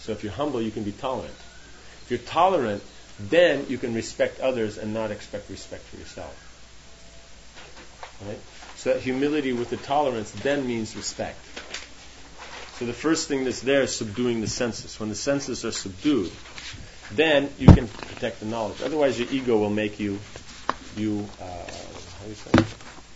So if you're humble, you can be tolerant. If you're tolerant, then you can respect others and not expect respect for yourself. Right? So that humility with the tolerance then means respect. So the first thing that's there is subduing the senses. When the senses are subdued, then you can protect the knowledge. Otherwise, your ego will make you how do you say?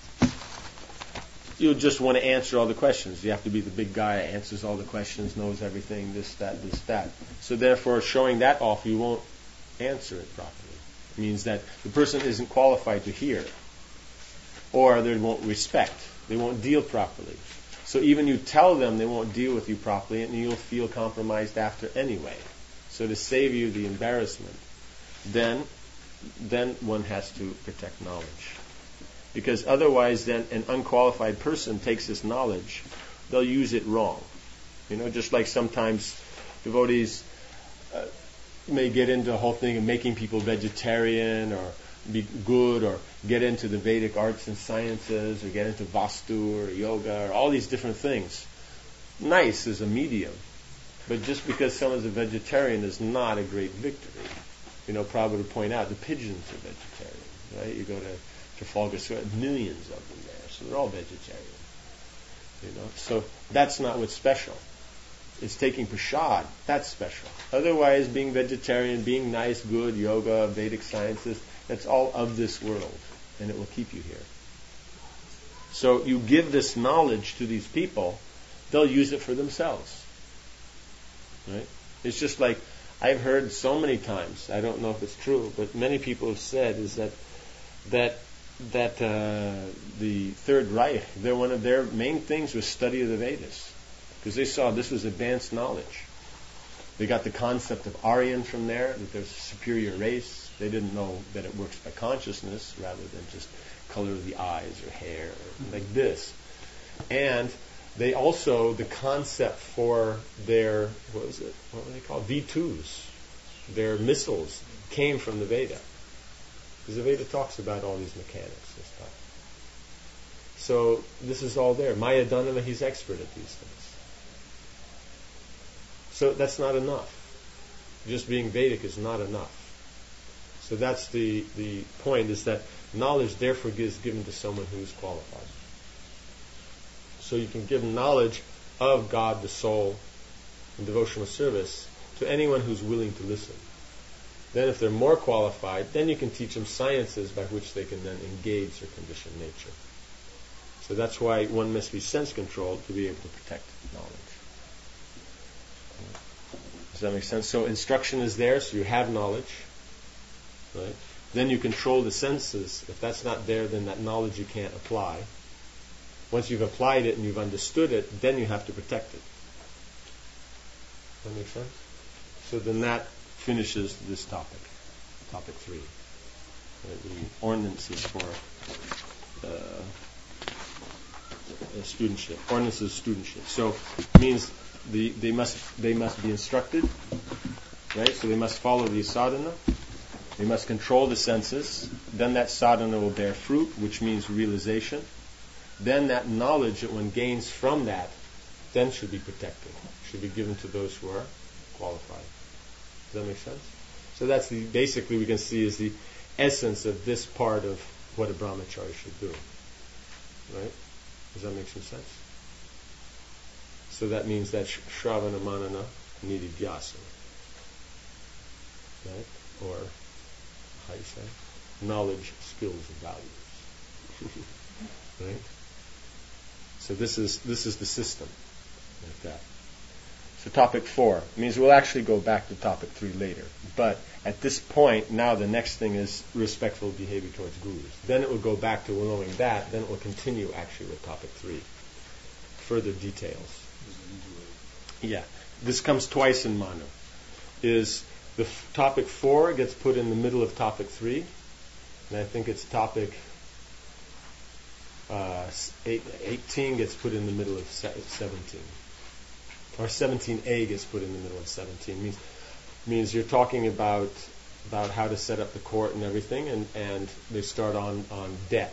You just want to answer all the questions. You have to be the big guy, answers all the questions, knows everything, this, that. So therefore, showing that off, you won't answer it properly. It means that the person isn't qualified to hear, or they won't respect. They won't deal properly. So even you tell them they won't deal with you properly, and you'll feel compromised after anyway. So to save you the embarrassment, then one has to protect knowledge. Because otherwise then an unqualified person takes this knowledge, they'll use it wrong. Just like sometimes devotees may get into the whole thing of making people vegetarian or be good or get into the Vedic arts and sciences or get into Vastu or yoga or all these different things. Nice as a medium. But just because someone's a vegetarian is not a great victory. Prabhupada would point out the pigeons are vegetarian, right? You go to Trafalgar Square, millions of them there, so they're all vegetarian. So that's not what's special. It's taking prasad, that's special. Otherwise, being vegetarian, being nice, good, yoga, Vedic sciences, that's all of this world, and it will keep you here. So you give this knowledge to these people, they'll use it for themselves. Right? It's just like I've heard so many times, I don't know if it's true, but many people have said is that the Third Reich, one of their main things was study of the Vedas, because they saw this was advanced knowledge. They got the concept of Aryan from there, that there's a superior race. They didn't know that it works by consciousness rather than just color of the eyes or hair, or like this. And they also, the concept for their, what were they called? V2s, their missiles, came from the Veda. Because the Veda talks about all these mechanics and stuff. So this is all there. Mayadhanava, he's expert at these things. So that's not enough. Just being Vedic is not enough. So that's the point, is that knowledge therefore is given to someone who is qualified. So you can give knowledge of God, the soul, and devotional service to anyone who's willing to listen. Then if they're more qualified, then you can teach them sciences by which they can then engage their conditioned nature. So that's why one must be sense-controlled to be able to protect knowledge. Does that make sense? So instruction is there, so you have knowledge. Right? Then you control the senses. If that's not there, then that knowledge you can't apply. Once you've applied it and you've understood it, then you have to protect it. Does that make sense? So then that finishes this topic, topic 3. The ordinances for studentship. Ordinances of studentship. So it means they must be instructed, right? So they must follow the sadhana. They must control the senses. Then that sadhana will bear fruit, which means realization. Then that knowledge that one gains from that then should be protected. Should be given to those who are qualified. Does that make sense? So that's basically we can see is the essence of this part of what a brahmachari should do. Right? Does that make some sense? So that means that shravana manana nididhyasa. Right? Or how you say? Knowledge, skills, and values. Right? So this is the system. Like that. So topic 4 means we'll actually go back to topic 3 later. But at this point, now the next thing is respectful behavior towards gurus. Then it will go back to knowing that. Then it will continue actually with topic 3. Further details. Yeah. This comes twice in Manu. Is the topic 4 gets put in the middle of topic 3. And I think it's topic 18 gets put in the middle of 17. Or 17a gets put in the middle of 17. Means you're talking about how to set up the court and everything, and they start on debt.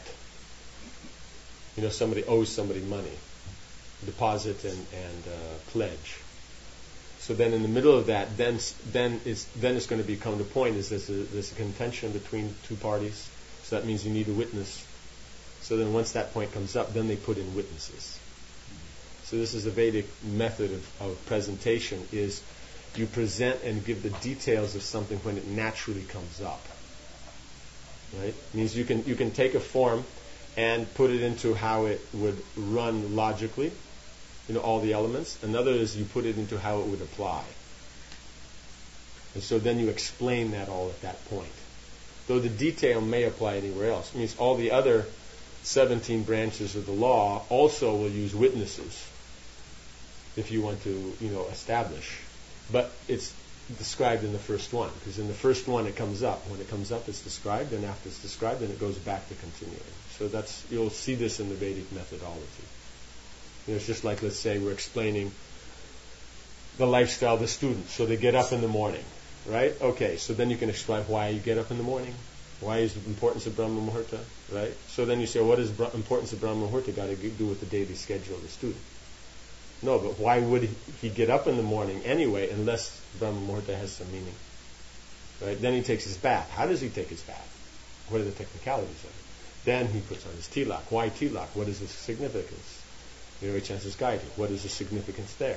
Somebody owes somebody money, deposit and pledge. So then in the middle of that, then it's going to become the point is there's a contention between two parties. So that means you need a witness. So then once that point comes up, then they put in witnesses. So this is a Vedic method of presentation, is you present and give the details of something when it naturally comes up. Right? It means you can take a form and put it into how it would run logically, all the elements. Another is you put it into how it would apply. And so then you explain that all at that point. Though the detail may apply anywhere else. It means all the other 17 branches of the law also will use witnesses if you want to, establish. But it's described in the first one, because in the first one it comes up. When it comes up, it's described, and after it's described, then it goes back to continuing. So you'll see this in the Vedic methodology. It's just like, let's say, we're explaining the lifestyle of the student. So they get up in the morning, right? Okay, so then you can explain why you get up in the morning. Why is the importance of Brahma Muhurta, right? So then you say, what does the importance of Brahma Muhurta got to do with the daily schedule of the student? No, but why would he get up in the morning anyway, unless Brahma Muhurta has some meaning? Right? Then he takes his bath. How does he take his bath? What are the technicalities of it? Then he puts on his tilak. Why tilak? What is the significance? He chances Gayatri. What is the significance there?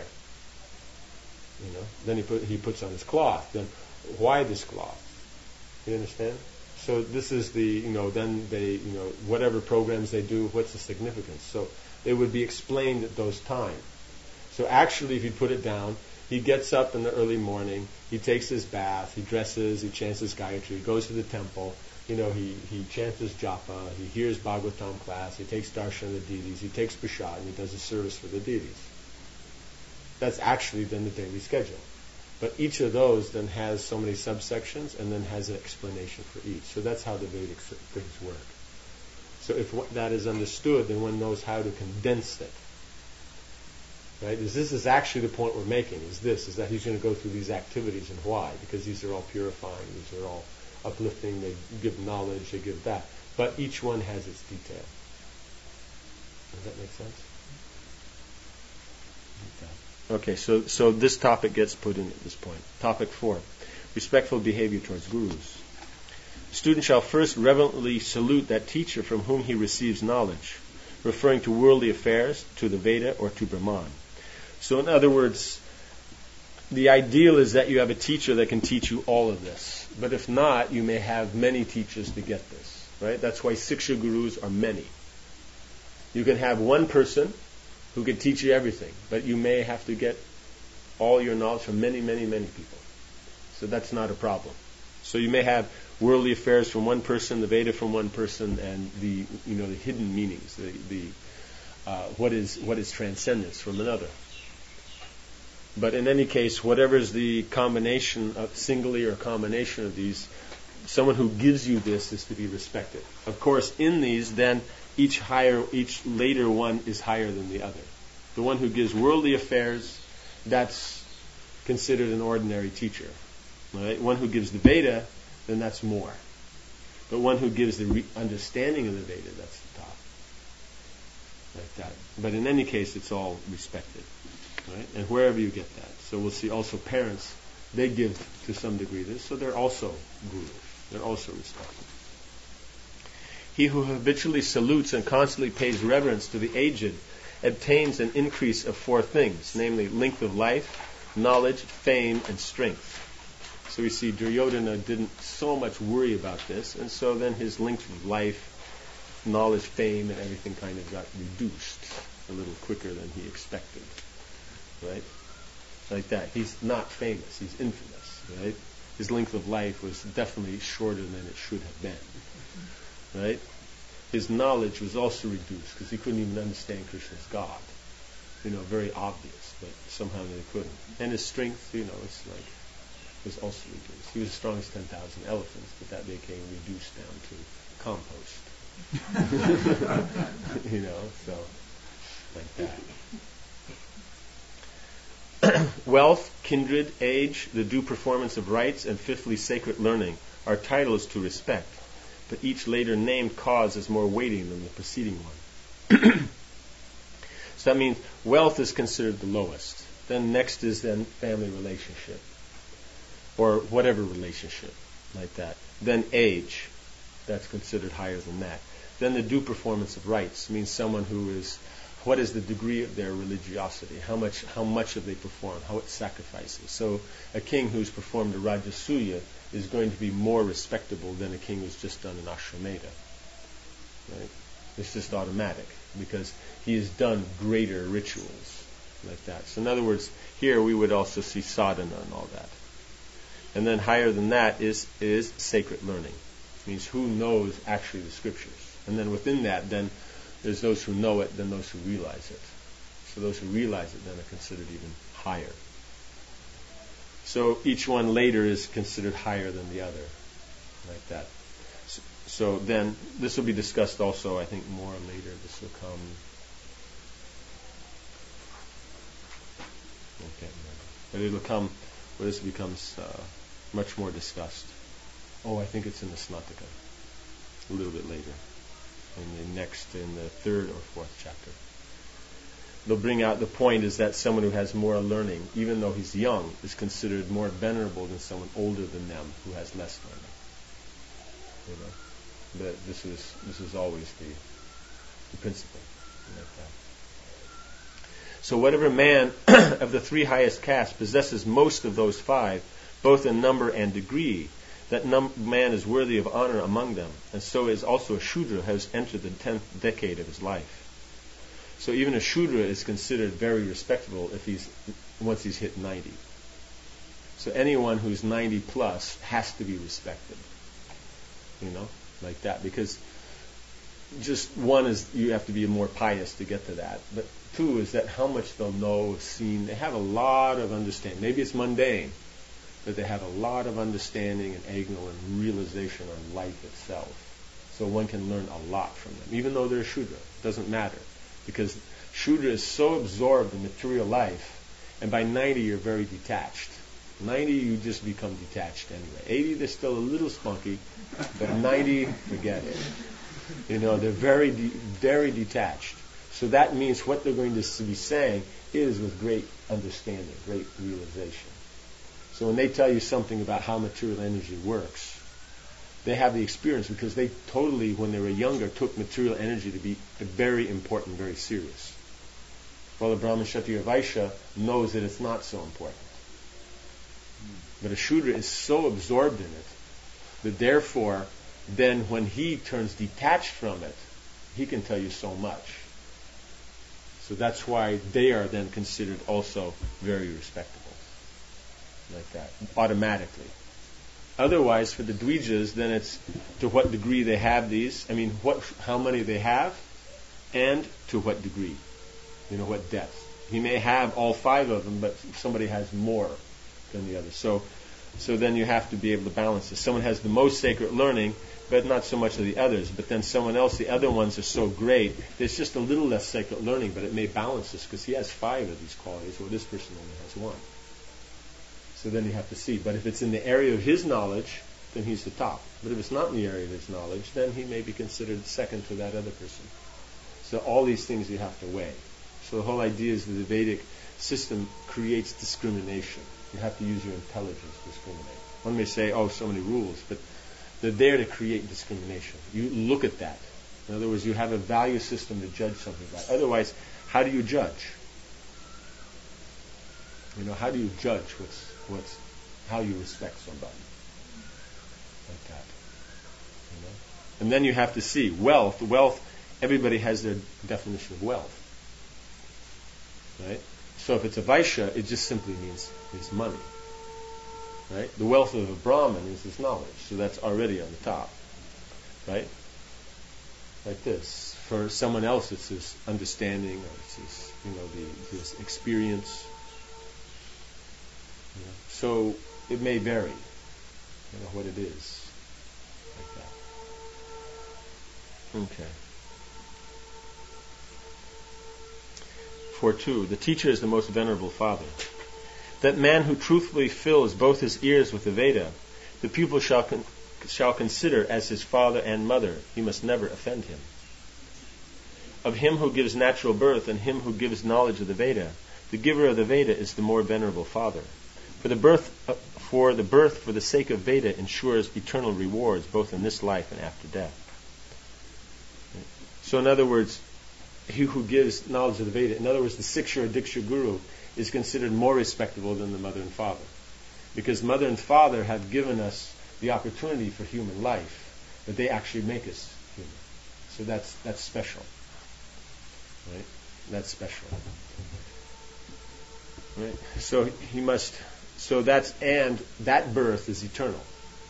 Then he puts on his cloth. Then why this cloth? You understand? So this is then they, whatever programs they do, what's the significance? So it would be explained at those times. So actually, if you put it down, he gets up in the early morning, he takes his bath, he dresses, he chants his Gayatri, he goes to the temple, he chants his japa, he hears Bhagavatam class, he takes darshan of the deities, he takes prasad, and he does a service for the deities. That's actually then the daily schedule. But each of those then has so many subsections and then has an explanation for each. So that's how the Vedic things work. So if that is understood, then one knows how to condense it. Right? This is actually the point we're making, is that he's going to go through these activities, and why? Because these are all purifying, these are all uplifting, they give knowledge, they give that. But each one has its detail. Does that make sense? Okay, so this topic gets put in at this point. Topic 4, respectful behavior towards gurus. The student shall first reverently salute that teacher from whom he receives knowledge, referring to worldly affairs, to the Veda, or to Brahman. So in other words, the ideal is that you have a teacher that can teach you all of this. But if not, you may have many teachers to get this. Right? That's why Siksha gurus are many. You can have one person who can teach you everything, but you may have to get all your knowledge from many, many, many people. So that's not a problem. So you may have worldly affairs from one person, the Veda from one person, and the hidden meanings, what is transcendence from another. But in any case, whatever is the combination of singly or combination of these, someone who gives you this is to be respected. Of course, in these, then each later one is higher than the other. The one who gives worldly affairs, that's considered an ordinary teacher. Right? One who gives the Veda, then that's more. But one who gives the understanding of the Veda, that's the top. Like that. But in any case, it's all respected. Right? And wherever you get that. So we'll see also parents, they give to some degree this, so they're also gurus. They're also respected. He who habitually salutes and constantly pays reverence to the aged obtains an increase of 4 things, namely length of life, knowledge, fame, and strength. So we see Duryodhana didn't so much worry about this, and so then his length of life, knowledge, fame, and everything kind of got reduced a little quicker than he expected. Right? Like that. He's not famous, he's infamous. Right? His length of life was definitely shorter than it should have been. Right? His knowledge was also reduced because he couldn't even understand Krishna's God. Very obvious, but somehow they couldn't. And his strength, was also reduced. He was as strong as 10,000 elephants, but that became reduced down to compost. So like that. Wealth, kindred, age, the due performance of rites, and fifthly, sacred learning are titles to respect, but each later named cause is more weighty than the preceding one. So that means wealth is considered the lowest. Then next is then family relationship, or whatever relationship, like that. Then age, that's considered higher than that. Then the due performance of rites means someone who is, what is the degree of their religiosity? How much have they performed? How much sacrifices? So a king who's performed a Rajasuya is going to be more respectable than a king who's just done an Ashwamedha. Right? It's just automatic because he has done greater rituals like that. So in other words, here we would also see sadhana and all that. And then higher than that is sacred learning. It means who knows actually the scriptures. And then within that, then there's those who know it, then those who realize it. So those who realize it then are considered even higher. So each one later is considered higher than the other, like that. So then this will be discussed also, I think, more later. This will come. Okay, but it'll come where this becomes much more discussed. Oh, I think it's in the Snataka, a little bit later, in the third or fourth chapter. They'll bring out the point is that someone who has more learning, even though he's young, is considered more venerable than someone older than them who has less learning. You know, but this is always the principle, like that. So whatever man of the three highest castes possesses most of those five, both in number and degree, that man is worthy of honor among them, and so is also a Shudra who has entered the 10th decade of his life. So even a Shudra is considered very respectable once he's hit 90. So anyone who's 90 plus has to be respected. You know, like that. Because just one is you have to be more pious to get to that. But two is that how much they'll know, seen. They have a lot of understanding. Maybe it's mundane, but they have a lot of understanding and egno and realization on life itself. So one can learn a lot from them, even though they're a Shudra. It doesn't matter. Because Shudra is so absorbed in material life, and by 90 you're very detached. 90 you just become detached anyway. 80 they're still a little spunky, but 90, forget it. You know, they're very, very detached. So that means what they're going to be saying is with great understanding, great realization. So when they tell you something about how material energy works, they have the experience because they totally, when they were younger, took material energy to be very important, very serious. While the Brahmin, Kshatriya, Vaishya knows that it's not so important. But a Shudra is so absorbed in it that therefore, then when he turns detached from it, he can tell you so much. So that's why they are then considered also very respectable. Like that, automatically. Otherwise, for the Dvijas, then it's to what degree they have these. I mean, how many they have, and to what degree. You know, what depth. He may have all five of them, but somebody has more than the other. So then you have to be able to balance this. Someone has the most sacred learning, but not so much of the others. But then someone else, the other ones are so great, there's just a little less sacred learning, but it may balance this because he has five of these qualities, or this person only has one. So then you have to see. But if it's in the area of his knowledge, then he's the top. But if it's not in the area of his knowledge, then he may be considered second to that other person. So all these things you have to weigh. So the whole idea is that the Vedic system creates discrimination. You have to use your intelligence to discriminate. One may say, oh, so many rules, but they're there to create discrimination. You look at that. In other words, you have a value system to judge something by. Otherwise, how do you judge? You know, how do you judge how you respect somebody? Like that. You know? And then you have to see wealth. Wealth, everybody has their definition of wealth. Right? So if it's a Vaishya, it just simply means his money. Right? The wealth of a Brahmin is his knowledge. So that's already on the top. Right? Like this. For someone else, it's his understanding, or it's his, his experience. You know? So it may vary, what it is, like that. Okay. 4.2. The teacher is the most venerable father. That man who truthfully fills both his ears with the Veda, the pupil shall consider as his father and mother. He must never offend him. Of him who gives natural birth and him who gives knowledge of the Veda, The giver of the Veda is the more venerable father. For the birth for the sake of Veda ensures eternal rewards both in this life and after death. So in other words, he who gives knowledge of the Veda, in other words, the Siksha or Diksha Guru is considered more respectable than the mother and father. Because mother and father have given us the opportunity for human life, but they actually make us human. So that's special. Right? That's special. Right? And that birth is eternal.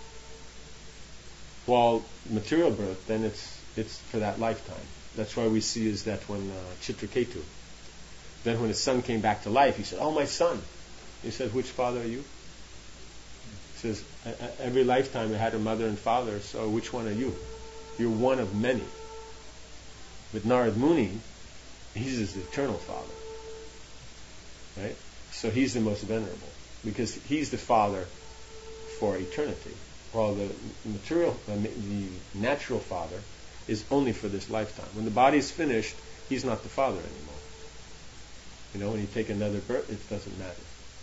While material birth, then it's for that lifetime. That's why we see is that when Chitraketu, then when his son came back to life, he said, "Oh, my son." He said, "Which father are you?" He says, "Every lifetime I had a mother and father, so which one are you? You're one of many." But Narad Muni, he's his eternal father. Right? So he's the most venerable, because he's the father for eternity. While the natural father is only for this lifetime. When the body's finished, he's not the father anymore. When you take another birth, it doesn't matter.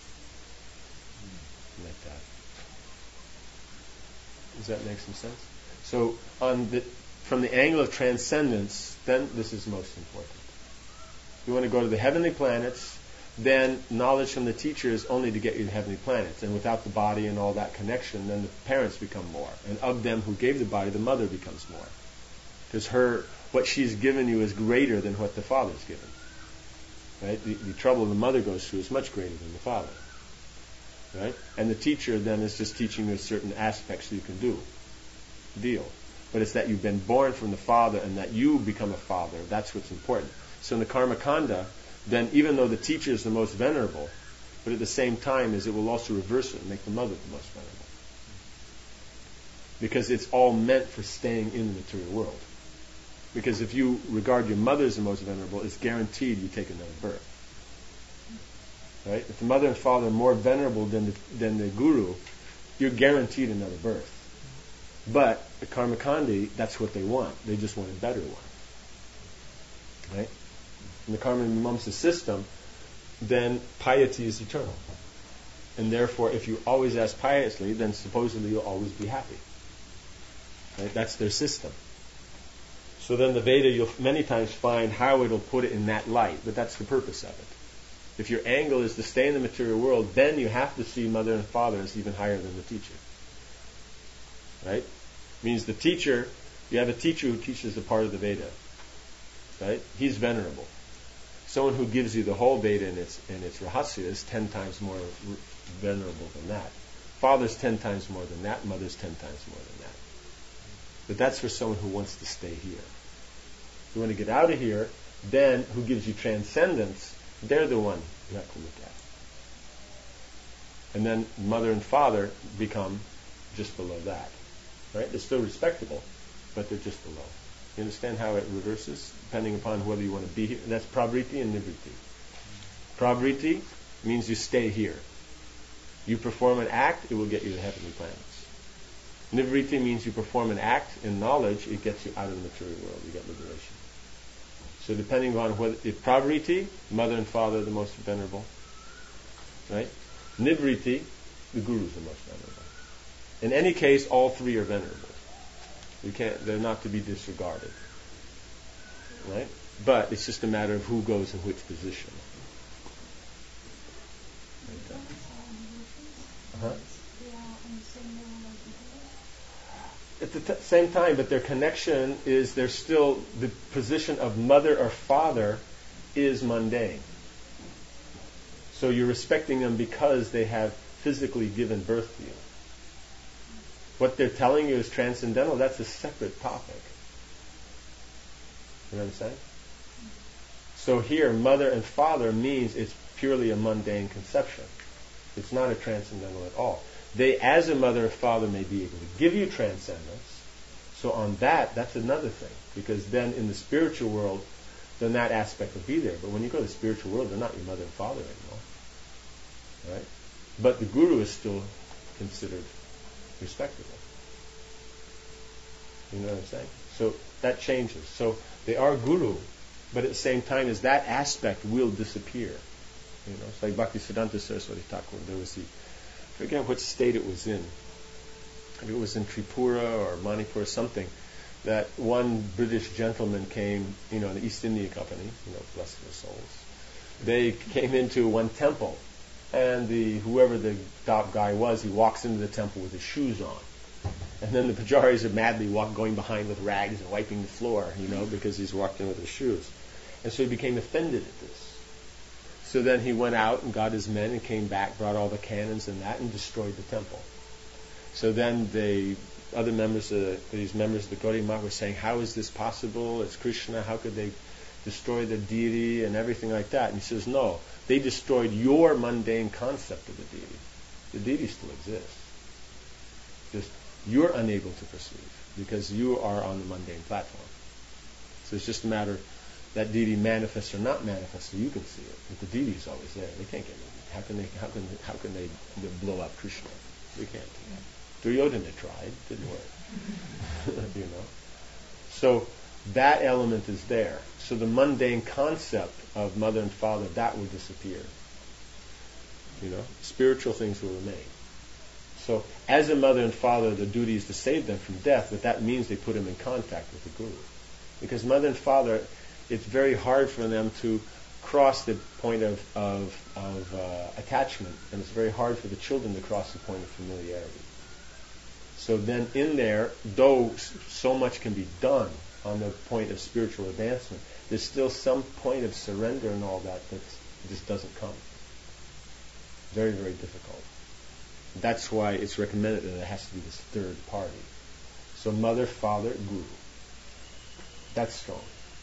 Like that. Does that make some sense? So, from the angle of transcendence, then this is most important. You want to go to the heavenly planets, then knowledge from the teacher is only to get you to heavenly planets. And without the body and all that connection, then the parents become more. And of them who gave the body, the mother becomes more. Because what she's given you is greater than what the father's given. Right? The trouble the mother goes through is much greater than the father. Right? And the teacher then is just teaching you certain aspects that you can deal. But it's that you've been born from the father and that you become a father. That's what's important. So in the Karma Kanda, then even though the teacher is the most venerable, but at the same time it will also reverse it and make the mother the most venerable. Because it's all meant for staying in the material world. Because if you regard your mother as the most venerable, it's guaranteed you take another birth. Right? If the mother and father are more venerable than the guru, you're guaranteed another birth. But the Karmakandi, that's what they want. They just want a better one. Right? In the Karma Mimamsa system, then piety is eternal. And therefore, if you always ask piously, then supposedly you'll always be happy. Right? That's their system. So then the Veda, you'll many times find how it'll put it in that light, but that's the purpose of it. If your angle is to stay in the material world, then you have to see mother and father as even higher than the teacher. Right? Means the teacher, you have a teacher who teaches a part of the Veda. Right? He's venerable. Someone who gives you the whole Veda and its rahasya is 10 times more venerable than that. Father's 10 times more than that. Mother's 10 times more than that. But that's for someone who wants to stay here. If you want to get out of here, then who gives you transcendence, they're the one you have to look at. And then mother and father become just below that. Right? They're still respectable, but they're just below. You understand how it reverses, depending upon whether you want to be here? That's pravriti and nivriti. Pravriti means you stay here. You perform an act, it will get you to heavenly planets. Nivriti means you perform an act in knowledge, it gets you out of the material world, you get liberation. So depending on whether, if pravriti, mother and father are the most venerable, right? Nivriti, the guru is the most venerable. In any case, all three are venerable. They're not to be disregarded. Right? But it's just a matter of who goes in which position. Uh-huh. At the same time, but their connection is they're still, the position of mother or father is mundane. So you're respecting them because they have physically given birth to you. What they're telling you is transcendental, that's a separate topic. You know what I'm saying? So here, mother and father means it's purely a mundane conception. It's not a transcendental at all. They, as a mother or father, may be able to give you transcendence. So on that's another thing. Because then in the spiritual world, then that aspect will be there. But when you go to the spiritual world, they're not your mother and father anymore. Right? But the guru is still considered respectable. You know what I'm saying? So that changes. So they are guru, but at the same time as that aspect will disappear. It's like Bhaktisiddhanta Saraswati Thakur. There was I forget what state it was in. If it was in Tripura or Manipur or something, that one British gentleman came, the East India Company, bless their souls. They came into one temple, and whoever the top guy was, he walks into the temple with his shoes on. And then the pujaris are madly going behind with rags and wiping the floor, because he's walked in with his shoes. And so he became offended at this. So then he went out and got his men and came back, brought all the cannons and that, and destroyed the temple. So then these members of the Gaudiya Math were saying, how is this possible? It's Krishna. How could they destroy the deity and everything like that? And he says, no, they destroyed your mundane concept of the deity. The deity still exists. Just you're unable to perceive because you are on the mundane platform. So it's just a matter that deity manifests or not manifests, so you can see it. But the deity is always there. They can't get it. How can they blow up Krishna? They can't. Duryodhana tried, didn't work. So that element is there. So the mundane concept of mother and father, that will disappear. Spiritual things will remain. So as a mother and father, the duty is to save them from death, but that means they put them in contact with the Guru. Because mother and father, it's very hard for them to cross the point of attachment, and it's very hard for the children to cross the point of familiarity. So then in there, though so much can be done on the point of spiritual advancement, there's still some point of surrender and all that just doesn't come. Very, very difficult. That's why it's recommended that it has to be this third party. So mother, father, guru. That's strong.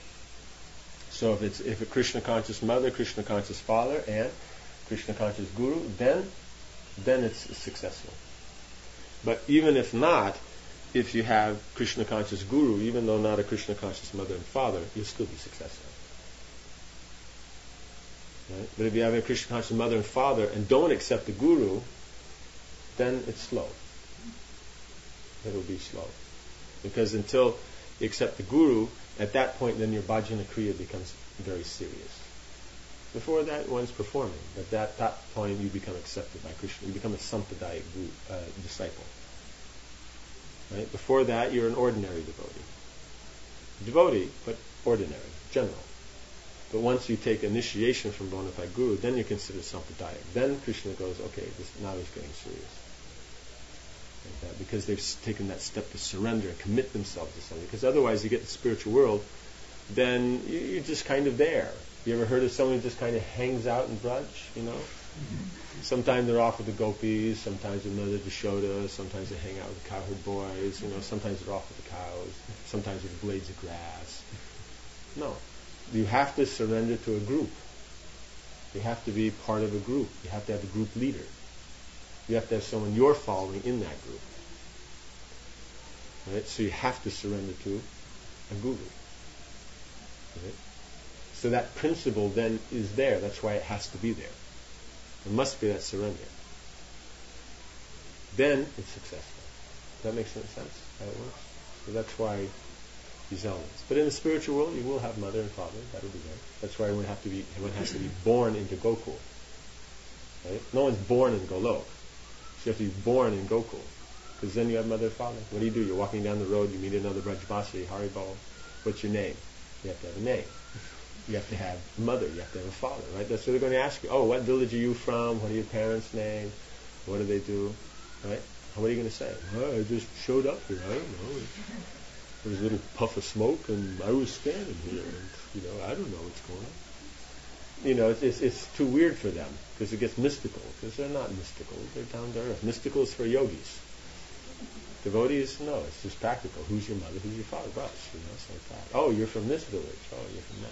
So if a Krishna conscious mother, Krishna conscious father, and Krishna conscious guru, then it's successful. But even if not, if you have Krishna conscious guru, even though not a Krishna conscious mother and father, you'll still be successful. Right? But if you have a Krishna conscious mother and father and don't accept the guru, then it's slow. It'll be slow. Because until you accept the guru, at that point then your bhajana kriya becomes very serious. Before that, one's performing. But at that point you become accepted by Krishna. You become a sampradaya disciple. Right? Before that, you're an ordinary devotee. Devotee, but ordinary, general. But once you take initiation from bona fide guru, then you're considered sampradaya. Then Krishna goes, okay, now he's getting serious. Like that, because they've taken that step to surrender and commit themselves to something. Because otherwise you get in the spiritual world, then you're just kind of there. You ever heard of someone who just kind of hangs out in Braj, Sometimes they're off with the gopis, sometimes with Mother Yashoda, sometimes they hang out with the cowherd boys, sometimes they're off with the cows, sometimes with blades of grass. No. You have to surrender to a group. You have to be part of a group. You have to have a group leader. You have to have someone you're following in that group. Right? So you have to surrender to a guru. Right? So that principle then is there. That's why it has to be there. There must be that surrender. Then it's successful. Does that make sense? How it works? So that's why these elements. But in the spiritual world, you will have mother and father. That'll be there. That's why one has to be born into Gokul. Right? No one's born in Golok. So you have to be born in Gokul. Because then you have mother and father. What do? You're walking down the road, you meet another Brajbasi, Haribol. What's your name? You have to have a name. You have to have a mother. You have to have a father. Right? That's what they're going to ask you. Oh, what village are you from? What are your parents' name? What do they do? Right? What are you going to say? Well, I just showed up here. I don't know. There was a little puff of smoke, and I was standing here, and I don't know what's going on. It's too weird for them because it gets mystical. Because they're not mystical; they're down to earth. Mystical is for yogis. Devotees, no, it's just practical. Who's your mother? Who's your father? Bus, it's like that. Oh, you're from this village. Oh, you're from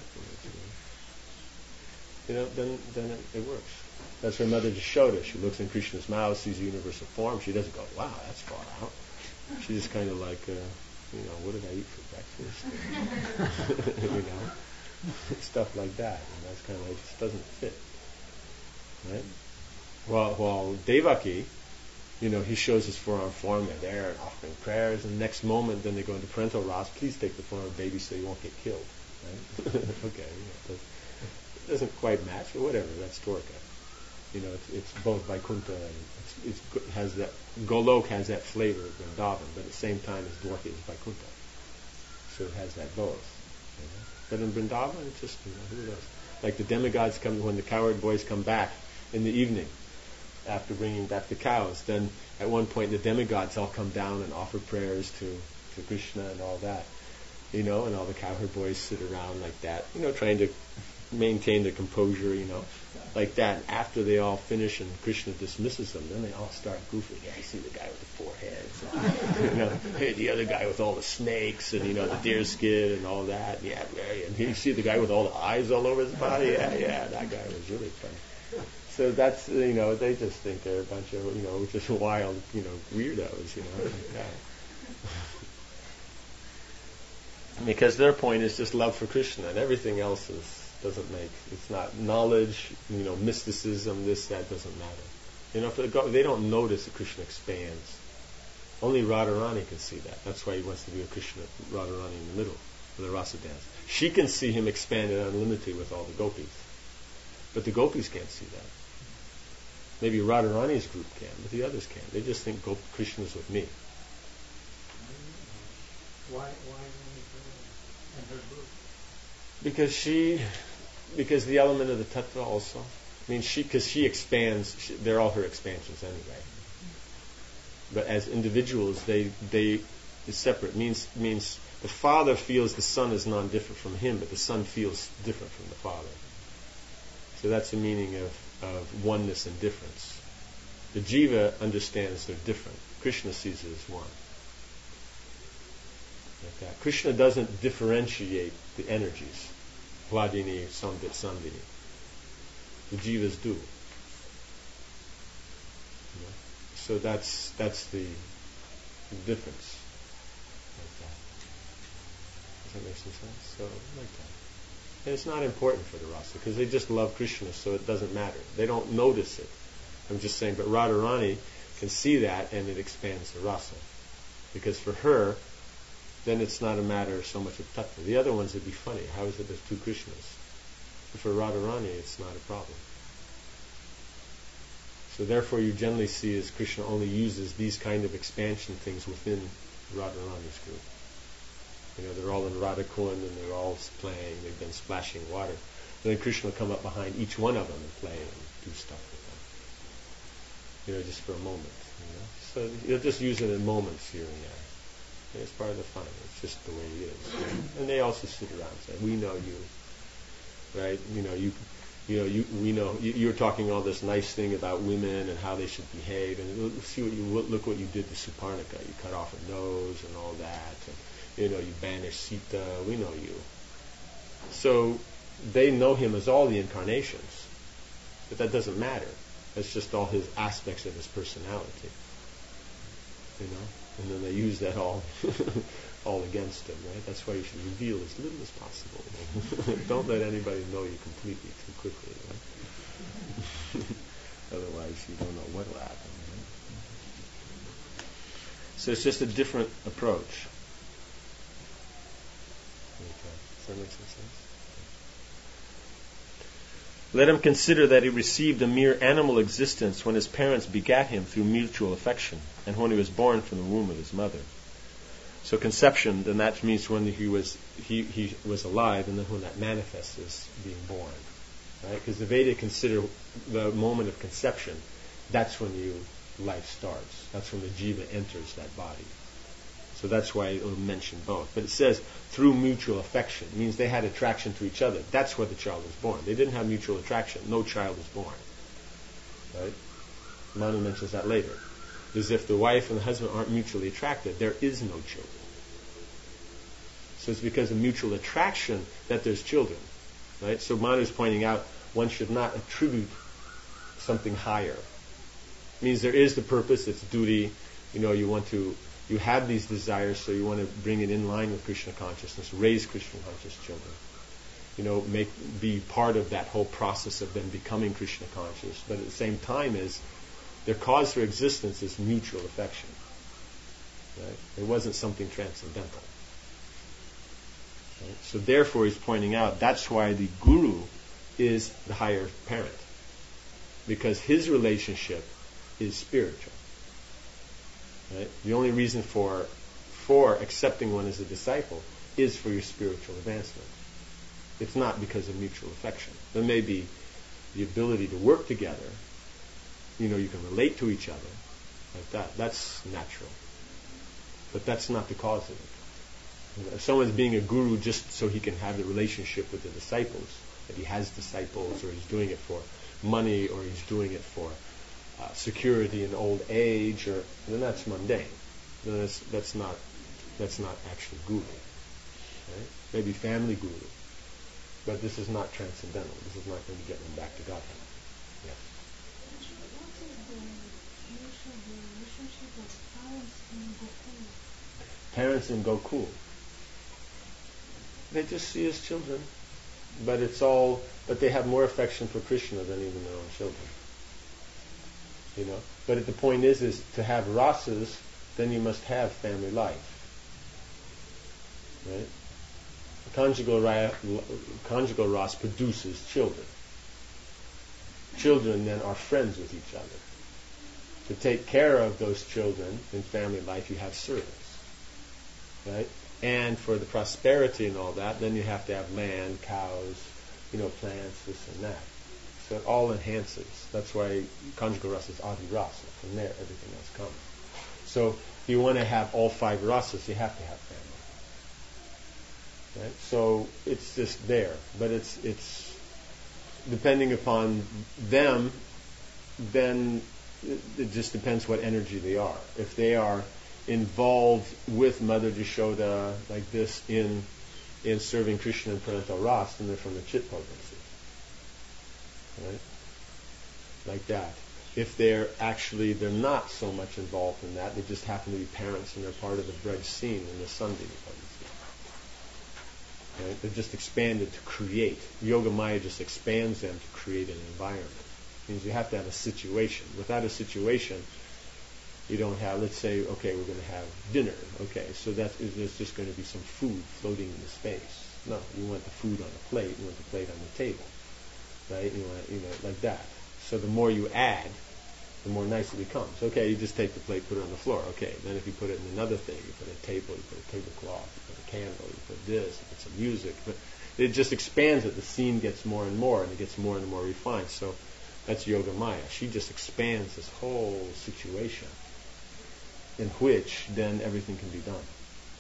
that village. Then it works. That's where Mother Yashoda. She looks in Krishna's mouth, sees the universal form. She doesn't go, wow, that's far out. She just kind of like, what did I eat for breakfast? Stuff like that. And that's kind of like, it just doesn't fit. Right? While Devaki, he shows his forearm form. They're there and offering prayers. And the next moment, then they go into parental ras. Please take the form of a baby so you won't get killed. Right? Okay. doesn't quite match, but whatever. That's Dwarka. It's both Vaikuntha and has that Golok has that flavor of Vrindavan, but at the same time as Dwarka is Vaikuntha. So it has that both. But in Vrindavan, it's just who knows? Like the demigods come when the cowherd boys come back in the evening after bringing back the cows. Then at one point the demigods all come down and offer prayers to Krishna and all that. And all the cowherd boys sit around like that, trying to maintain their composure, like that. After they all finish and Krishna dismisses them, then they all start goofing. Yeah, I see the guy with the 4 heads. Hey, the other guy with all the snakes and, the deer skin and all that. Yeah, and you see the guy with all the eyes all over his body. Yeah, that guy was really funny. So that's, they just think they're a bunch of, just wild, weirdos, like that. Because their point is just love for Krishna, and everything else it's not knowledge, mysticism, that doesn't matter. They don't notice that Krishna expands. Only Radharani can see that. That's why he wants to do a Krishna Radharani in the middle of the rasa dance. She can see him expand and unlimited with all the gopis, but the gopis can't see that. Maybe Radharani's group can, but the others can't. They just think Krishna's with me. Why and her group? Because the element of the tattva also. Because she expands. They're all her expansions anyway. But as individuals, they is separate. Means the father feels the son is non-different from him, but the son feels different from the father. So that's the meaning of oneness and difference. The jiva understands they're different. Krishna sees it as one. Like that. Krishna doesn't differentiate the energies. Hladini, Samvit, Sandhini. The jivas do. So that's the difference. Like that. Does that make some sense? So like that. And it's not important for the rasa because they just love Krishna, so it doesn't matter. They don't notice it. I'm just saying, but Radharani can see that and it expands the rasa. Because for her, then it's not a matter so much of tattva. The other ones would be funny. How is it there's 2 Krishnas? But for Radharani, it's not a problem. So therefore you generally see as Krishna only uses these kind of expansion things within Radharani's group. They're all in Radhakund and they're all playing, they've been splashing water. And then Krishna will come up behind each one of them and play and do stuff with them. Just for a moment. So you'll just use it in moments here and there. And it's part of the fun. It's just the way he is. And they also sit around and say, we know you. Right? We know you were talking all this nice thing about women and how they should behave, and look what you did to Suparnika. You cut off her nose and all that, and you banished Sita. We know you. So they know him as all the incarnations, but that doesn't matter. That's just all his aspects of his personality. And then they use that all against him, right? That's why you should reveal as little as possible. Don't let anybody know you completely too quickly, right? Otherwise, you don't know what will happen. Right? So it's just a different approach. Okay. Does that make some sense? Let him consider that he received a mere animal existence when his parents begat him through mutual affection, and when he was born from the womb of his mother. So conception, then that means when he was alive, and then when that manifests as being born, right? Because the Veda consider the moment of conception. That's when life starts. That's when the jiva enters that body. So that's why it will mention both. But it says through mutual affection. It means they had attraction to each other. That's where the child was born. They didn't have mutual attraction. No child was born. Right? Manu mentions that later. Because if the wife and the husband aren't mutually attracted, there is no children. So it's because of mutual attraction that there's children. Right? So Manu is pointing out one should not attribute something higher. It means there is the purpose, it's duty. You have these desires, so you want to bring it in line with Krishna consciousness, raise Krishna conscious children. Be part of that whole process of them becoming Krishna conscious. But at the same time, their cause for existence is mutual affection. Right? It wasn't something transcendental. Right? So therefore, he's pointing out that's why the guru is the higher parent, because his relationship is spiritual. Right? The only reason for accepting one as a disciple is for your spiritual advancement. It's not because of mutual affection. There may be the ability to work together. You can relate to each other like that. That's natural. But that's not the cause of it. If someone's being a guru just so he can have the relationship with the disciples, that he has disciples, or he's doing it for money, or he's doing it for security in old age, then that's mundane. Then that's not actually guru. Right? Maybe family guru. But this is not transcendental. This is not going to get them back to Godhead. Yes. What is the relationship of Parents in Gokul? They just see as children. But they have more affection for Krishna than even their own children. But the point is to have rasas, then you must have family life. Right? Conjugal ras produces children. Children then are friends with each other. To take care of those children in family life, you have servants. Right? And for the prosperity and all that, then you have to have land, cows, plants, this and that. So it all enhances. That's why conjugal rasa is adi rasa. From there, everything else comes. So if you want to have all 5 rasas, you have to have family. Right? So it's just there, but it's depending upon them. Then it just depends what energy they are. If they are involved with Mother Yashoda like this in serving Krishna and parental ras, then they're from the Chit potency. Right? Like that. If they're not so much involved in that, they just happen to be parents and they're part of the Braj scene in the Sandhini potency. Right? They're just expanded to create. Yoga Maya just expands them to create an environment. It means you have to have a situation. Without a situation, you don't have, let's say, okay, we're going to have dinner. Okay, so there's just going to be some food floating in the space. No, you want the food on the plate. You want the plate on the table. Right? You want, like that. So the more you add, the more nice it becomes. Okay, you just take the plate, put it on the floor. Okay, then if you put it in another thing, you put a table, you put a tablecloth, you put a candle, you put this, you put some music. But it just expands it. The scene gets more and more, and it gets more and more refined. So that's Yoga Maya. She just expands this whole situation in which then everything can be done.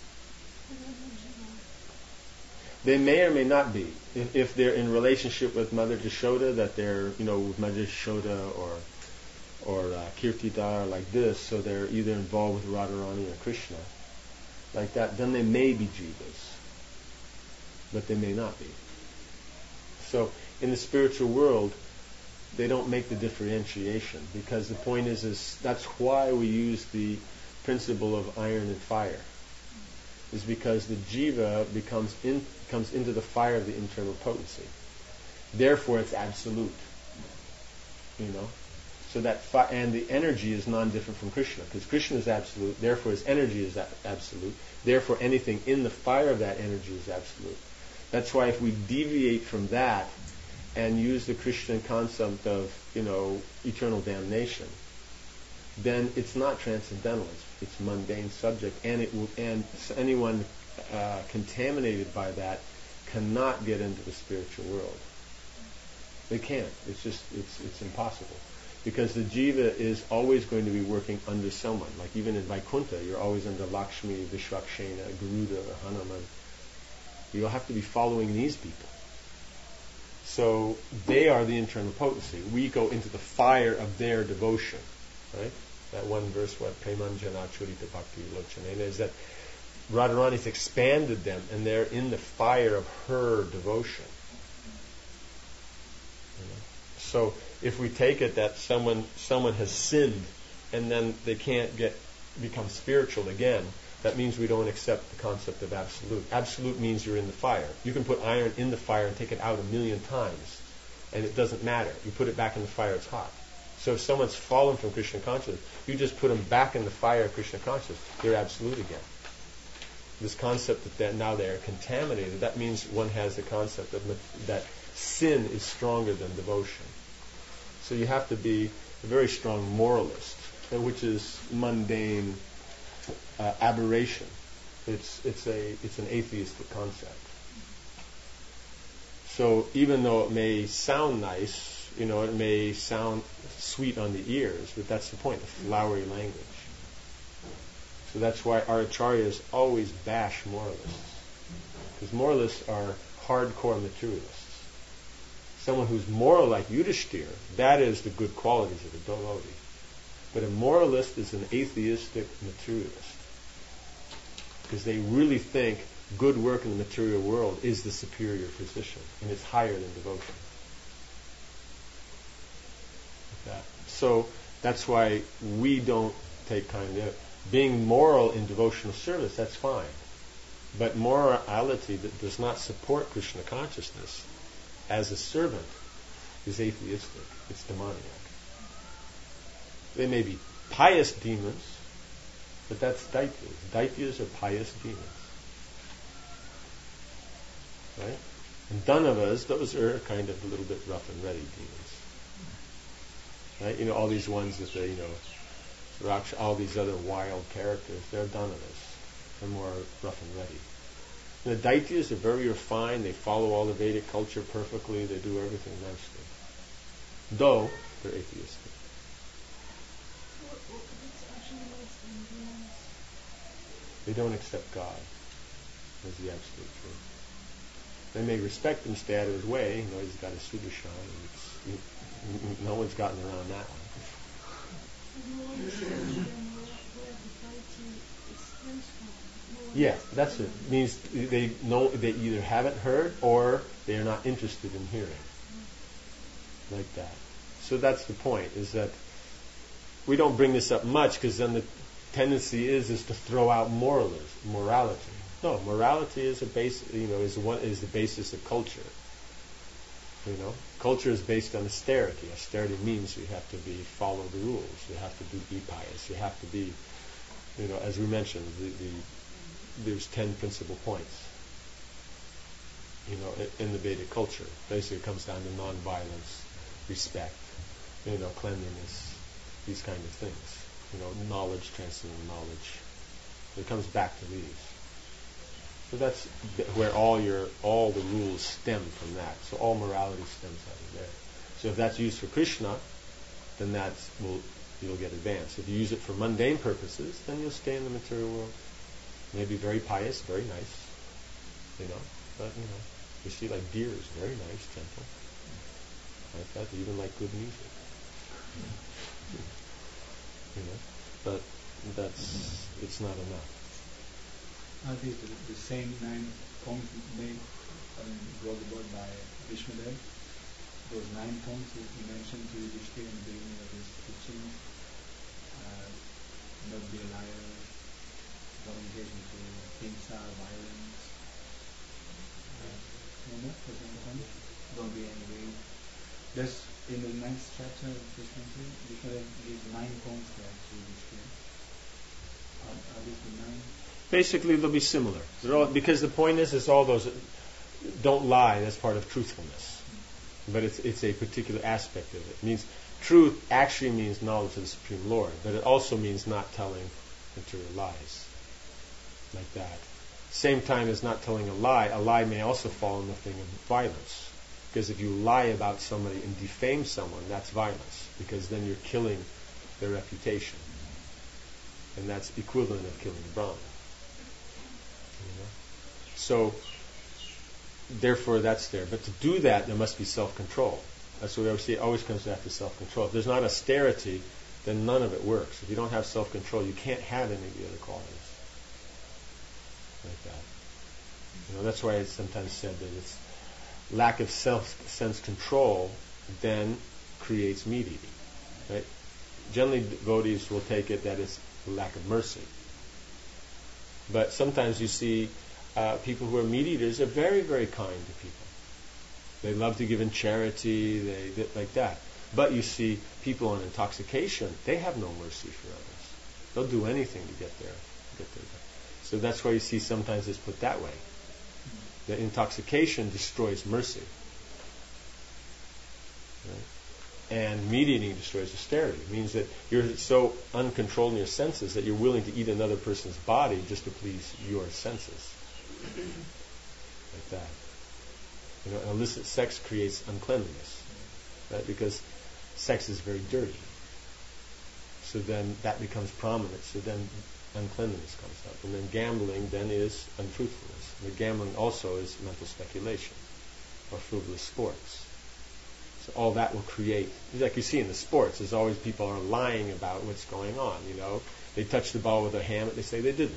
They may or may not be. If they're in relationship with Mother Yashoda, that they're, with Mother Yashoda or Kirtidar like this, so they're either involved with Radharani or Krishna, like that, then they may be jivas, but they may not be. So in the spiritual world, they don't make the differentiation, because the point is that's why we use the principle of iron and fire, is because the jiva comes into the fire of the internal potency. Therefore, it's absolute. So that and the energy is non-different from Krishna, because Krishna is absolute. Therefore, his energy is absolute. Therefore, anything in the fire of that energy is absolute. That's why if we deviate from that and use the Christian concept of eternal damnation, then it's not transcendental. It's mundane subject, and anyone contaminated by that cannot get into the spiritual world. They can't. It's impossible, because the jiva is always going to be working under someone. Like even in Vaikuntha, you're always under Lakshmi, Vishwakshena, Garuda, Hanuman. You'll have to be following these people. So they are the internal potency. We go into the fire of their devotion. Right? That one verse, what Premanjana Churita Bhakti Lochanena, is that Radharani's expanded them, and they're in the fire of her devotion. So if we take it that someone has sinned and then they can't become spiritual again, that means we don't accept the concept of absolute. Absolute means you're in the fire. You can put iron in the fire and take it out 1,000,000 times, and it doesn't matter. You put it back in the fire, it's hot. So if someone's fallen from Krishna consciousness, you just put them back in the fire of Krishna consciousness, they're absolute again. This concept that now they're contaminated, that means one has the concept of that sin is stronger than devotion. So you have to be a very strong moralist, which is mundane aberration. It's an atheistic concept. So even though it may sound nice, it may sound sweet on the ears, but that's the point, the flowery language. So that's why our acharyas always bash moralists. Because moralists are hardcore materialists. Someone who's moral like Yudhishthira, that is the good qualities of a devotee. But a moralist is an atheistic materialist. Because they really think good work in the material world is the superior position, and it's higher than devotion. Like that. So that's why we don't take kind of being moral in devotional service, that's fine. But morality that does not support Krishna consciousness as a servant is atheistic. It's demoniac. They may be pious demons, but that's daityas. Daityas are pious demons. Right? And Danavas, those are kind of a little bit rough and ready demons. Right? All these ones that they, all these other wild characters, they're Danavas. They're more rough and ready. And the Daityas are very refined. They follow all the Vedic culture perfectly. They do everything nicely. Though they're atheistic. They don't accept God as the absolute truth. They may respect him, stay out of his way. He's got a Sudarshan. No one's gotten around that one. Yeah, that's it. It means they know they either haven't heard or they are not interested in hearing. Like that. So that's the point, is that we don't bring this up much because then the tendency is to throw out morality. No, morality is a base, is the basis of culture. Culture is based on austerity. Austerity means you have to follow the rules. You have to be pious. You have to be, as we mentioned, there's 10 principal points. In the Vedic culture, basically it comes down to non-violence, respect, cleanliness, these kind of things. Knowledge, transcendent knowledge. It comes back to these. So that's where all the rules stem from that. So all morality stems out of there. So if that's used for Krishna, then you'll get advanced. If you use it for mundane purposes, then you'll stay in the material world. Maybe very pious, very nice, but you see, like deer is very nice, gentle, like that. Even like good music, but it's not enough. Are these the same 9 points made brought about by Vishnudev? Those 9 points that you mentioned to Yudhishthira in the beginning of his teaching, not be a liar, don't engage into hinsa, violence, don't be angry. There's in the next chapter of Vishnudev gives 9 points there to Yudhishthira. Are these the 9? Basically, they'll be similar. Because the point is all those, don't lie, that's part of truthfulness. But it's a particular aspect of it. It means, truth actually means knowledge of the Supreme Lord, but it also means not telling material lies. Like that. Same time as not telling a lie may also fall in the thing of violence. Because if you lie about somebody and defame someone, that's violence. Because then you're killing their reputation. And that's equivalent of killing a Brahmin. So, therefore, that's there. But to do that, there must be self-control. That's what we always say. It always comes back to self-control. If there's not austerity, then none of it works. If you don't have self-control, you can't have any of the other qualities. Like that. That's why it's sometimes said that it's lack of self-sense control then creates meat eating. Right? Generally, devotees will take it that it's a lack of mercy. But sometimes you see people who are meat eaters are very, very kind to people. They love to give in charity, they like that. But you see people on intoxication, they have no mercy for others. They'll do anything to get there. So that's why you see sometimes it's put that way. The intoxication destroys mercy. Right? And meat eating destroys austerity. It means that you're so uncontrolled in your senses that you're willing to eat another person's body just to please your senses. Like that. Illicit sex creates uncleanliness, right? Because sex is very dirty. So then that becomes prominent. So then uncleanliness comes up. And then gambling then is untruthfulness. And the gambling also is mental speculation or frivolous sports. So all that will create, like you see in the sports, there's always people are lying about what's going on, They touch the ball with their hand, but they say they didn't.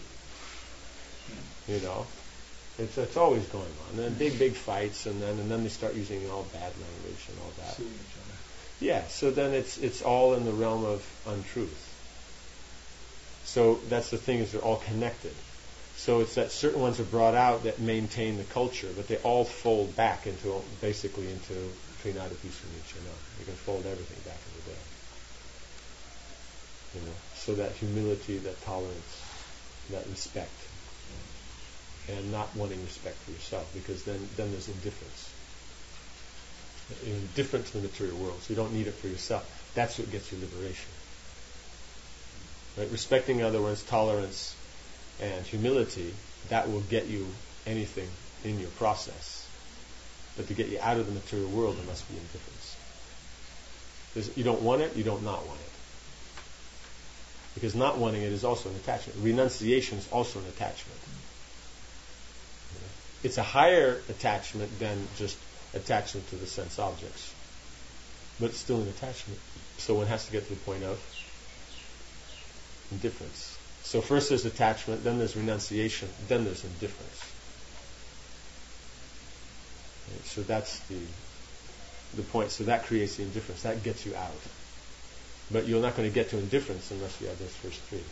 It's always going on. And then big fights, and then they start using all bad language and all that. Yeah, so then it's all in the realm of untruth. So that's the thing, is they're all connected. So it's that certain ones are brought out that maintain the culture, but they all fold back into Trinada Pisunichana. You can fold everything back into there. So that humility, that tolerance, that respect. And not wanting respect for yourself, because then there's indifference. Indifferent to the material world, so you don't need it for yourself. That's what gets you liberation. Right? Respecting other ones, tolerance, and humility, that will get you anything in your process. But to get you out of the material world, there must be indifference. You don't want it, you don't not want it. Because not wanting it is also an attachment. Renunciation is also an attachment. It's a higher attachment than just attachment to the sense objects. But it's still an attachment. So one has to get to the point of indifference. So first there's attachment, then there's renunciation, then there's indifference. Right? So that's the point. So that creates the indifference. That gets you out. But you're not going to get to indifference unless you have those first three.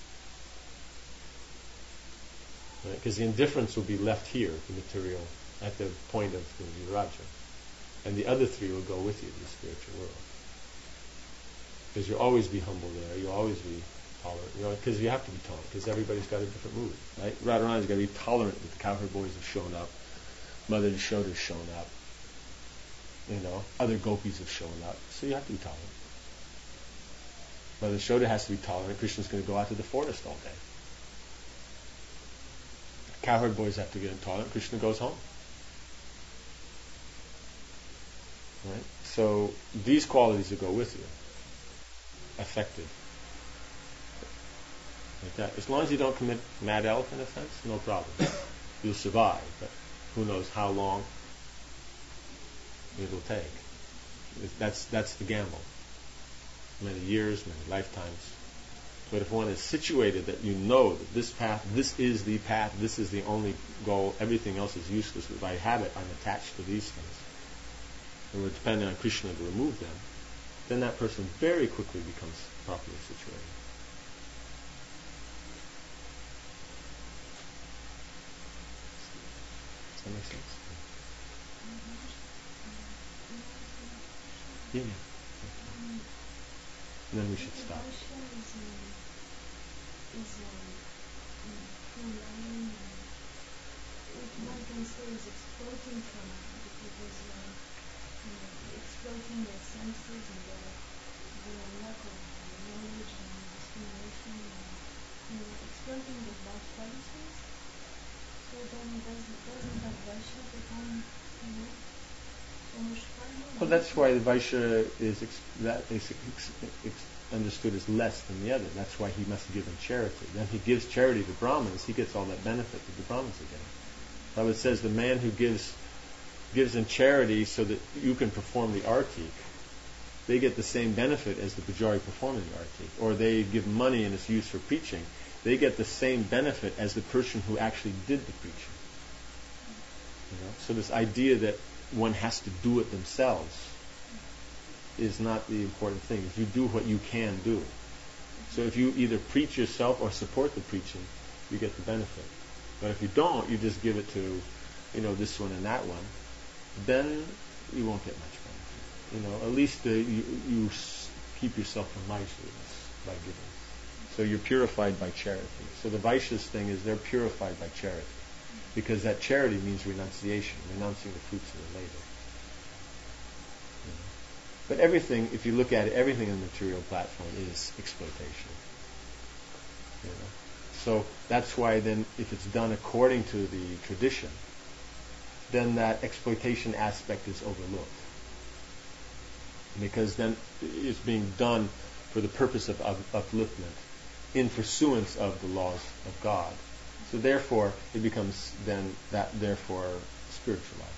Because the indifference will be left here, the material, at the point of the viraja. And the other three will go with you to the spiritual world. Because you'll always be humble there, you'll always be tolerant. Because you have to be tolerant, because everybody's got a different mood. Right? Radharani's got to be tolerant that the cowherd boys have shown up, Mother Yashoda's shown up, other gopis have shown up. So you have to be tolerant. Mother Yashoda has to be tolerant. Krishna's going to go out to the forest all day. Cowherd boys have to get intolerant. Krishna goes home. Right? So these qualities will go with you. Effective. Like that. As long as you don't commit mad elephant offense, no problem. You'll survive, but who knows how long it'll take. That's the gamble. Many years, many lifetimes. But if one is situated that you know that this is the path, this is the only goal, everything else is useless, but by habit I'm attached to these things, and we're depending on Krishna to remove them, then that person very quickly becomes properly situated. Does that make sense? Yeah. And then we should stop. One can say is exploiting someone because exploiting their senses and their lack of knowledge and discrimination and exploiting the bad qualities. So then doesn't that Vaishya become Well, that's why the Vaishya is understood as less than the other. That's why he must give in charity. Then he gives charity to Brahmins, he gets all that benefit that the Brahmins are getting. Prabhupada says the man who gives in charity so that you can perform the artik, they get the same benefit as the pujari performing the artik. Or they give money and it's used for preaching, they get the same benefit as the person who actually did the preaching. So this idea that one has to do it themselves is not the important thing. If you do what you can do. So if you either preach yourself or support the preaching, you get the benefit. But if you don't, you just give it to, this one and that one, then you won't get much benefit. At least you keep yourself from miserliness by giving. So you're purified by charity. So the Vaishyas thing is they're purified by charity. Because that charity means renunciation, renouncing the fruits of the labor. But everything, if you look at it, everything in the material platform is exploitation. You know? So that's why then, if it's done according to the tradition, then that exploitation aspect is overlooked. Because then it's being done for the purpose of upliftment, in pursuance of the laws of God. So therefore, it becomes then therefore spiritualized.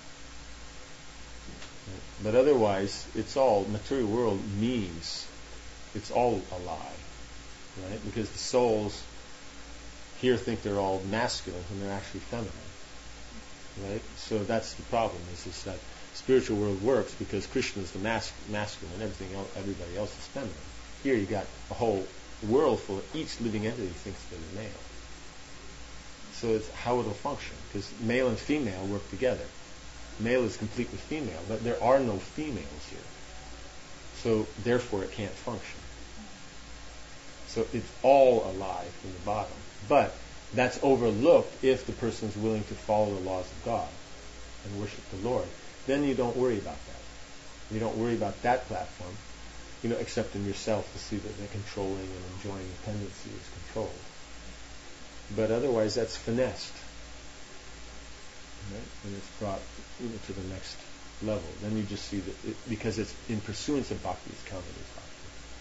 Right? But otherwise, it's all, material world means, it's all a lie. Right? Because the souls here think they're all masculine when they're actually feminine. Right? So that's the problem, is that spiritual world works because Krishna is the masculine and everybody else is feminine. Here you got a whole world full of each living entity thinks they're male. So it's how it'll function, because male and female work together. Male is complete with female, but there are no females here. So therefore it can't function. So it's all a lie from the bottom. But that's overlooked if the person is willing to follow the laws of God and worship the Lord. Then you don't worry about that. You don't worry about that platform, except in yourself to see that the controlling and enjoying tendency is controlled. But otherwise, that's finessed. Right? And it's brought to the next level. Then you just see that, because it's in pursuance of bhakti, it's counted as bhakti.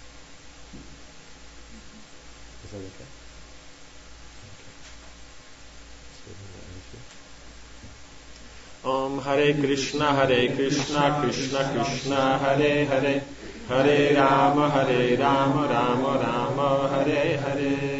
Is that okay? Om Hare Krishna, Krishna Krishna, Hare Hare, Hare Rama, Rama Rama, Hare Hare.